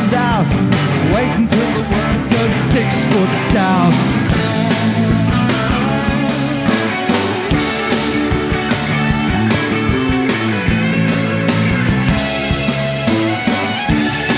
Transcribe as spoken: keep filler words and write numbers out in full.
found out. Wait until the world turns six foot down.